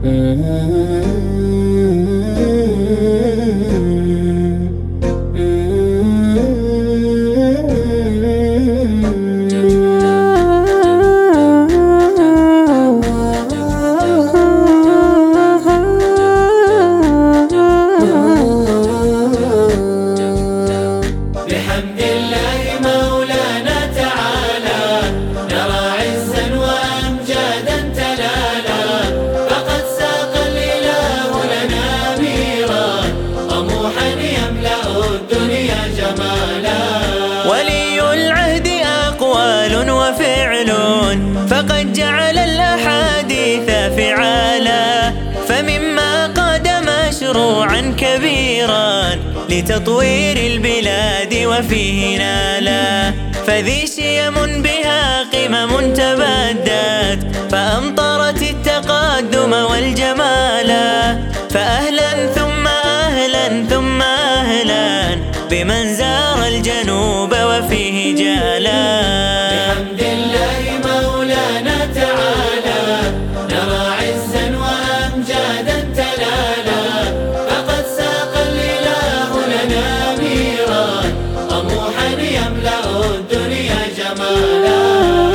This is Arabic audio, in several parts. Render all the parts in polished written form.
فقد جعل الأحاديث فعالا، فمما قاد مشروعا كبيرا لتطوير البلاد وفيه نالا. فذي شيم بها قمم تبدت فأمطرت التقدم والجمالا. فأهلا ثم أهلا ثم أهلا بمن زار الجنوب وفيه جالا. بحمد الله مولانا تعالى نرى عزا وأمجادا تلالا. فقد ساق الإله لنا ميرا طموحا يملأ الدنيا جمالا.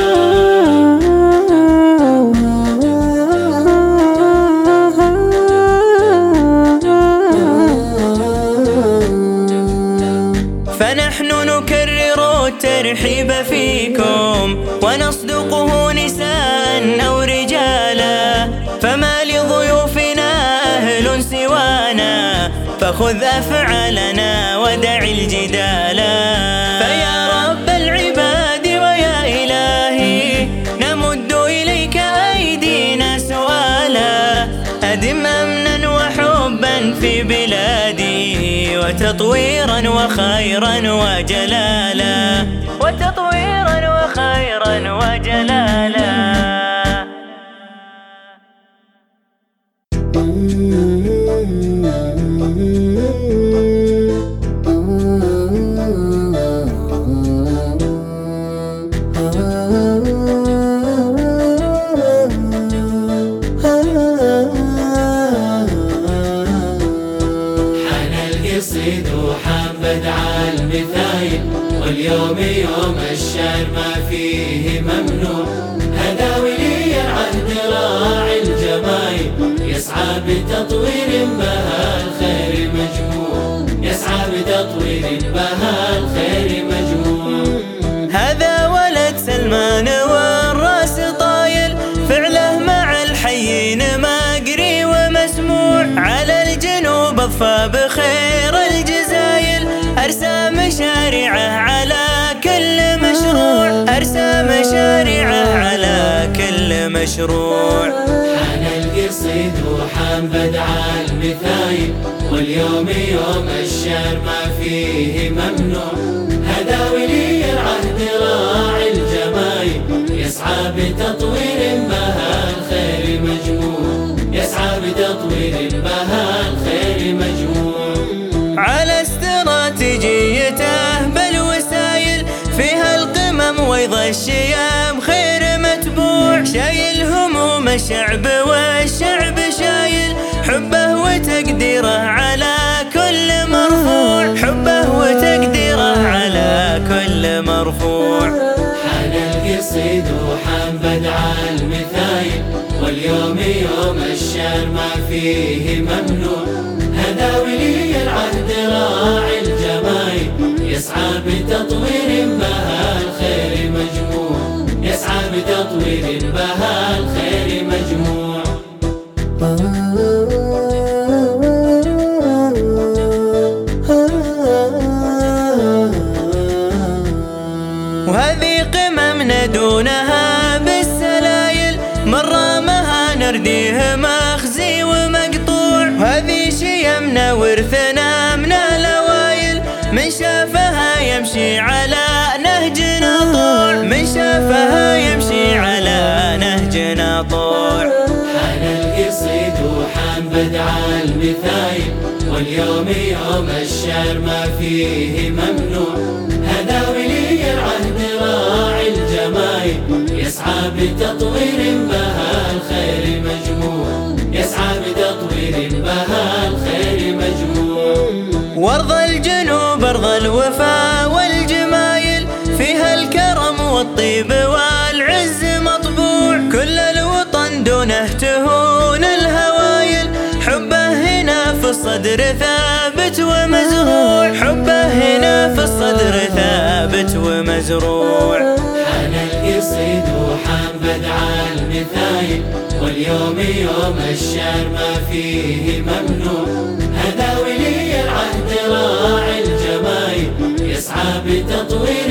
فنحن نكرر الترحيب فيكم ونصدقه نساء أو رجالا. فما لضيوفنا أهل سوانا فخذ أفعالنا ودع الجدالا. فيا رب العباد ويا إلهي نمد إليك أيدينا سؤالا. أدم أمنا وحبا في بلادي وتطويرا وخيرا وجلالا. وتطويرا وخيرا وجلالا. القصيد وحام بدع المثايل واليوم يوم الشعر ما فيه ممنوع. هذا ولي العهد راعي الجمايل يسعى بتطوير بها الخير مجموع. يسعى بتطوير بها الخير مجموع. هذا ولد سلمان والراس طايل فعله مع الحيين مقري ومسموع. على الجنوب اضفى بخير الجزايل أرسى مشاريعه على كل مشروع. أرسى مشاريعه على كل مشروع. حان القصيد وحان بدع المثايل واليوم يوم الشعر ما فيه ممنوع. هذا ولي العهد راعي الجمايل يسعى بتطوير بها الخير مجموع. يسعى بتطوير بها الخير مجموع. على استراتيجيته بالوسايل فيها القمم ويض الشيام خير متبوع. شايل هموم الشعب والشعب شايل حبه وتقديره على كل مرفوع. حبه وتقديره على كل مرفوع. حان القصيد وحان بدع المثايل واليوم يوم الشعر ما فيه ممنوع. هذا ولي العهد راعي الجمايل يسعى بتطوير بها الخير مجموع. يسعى بتطوير بها الخير مجموع. وهذه قممنا دونها بالسلايل مرامها نرديه مخزي ومقطوع. وهذه شيمنا ورثنا من الأوايل من شافها يمشي على نهجنا طوع. من شافها يمشي على نهجنا طوع. حان القصيد وحان بدع المثايل واليوم يوم الشعر ما فيه ممنوع. هذا ولي العهد راعي الجمايل يسعى بتطوير بها الخير مجموع. يسعى بتطوير بها الخير مجموع. وارض الجنوب ارض الوفاء والجمايل، فيها الكرم والطيب والعز مطبوع. كل الوطن دونه تهون الهوايل، حبه هنا في الصدر ثابت ومزروع. حبه هنا في الصدر ثابت ومزروع. حان القصيد وحان بدع المثايل، واليوم يوم الشعر ما فيه ممنوع. هذا ولي العهد راعي الجمايل، يسعى بتطوير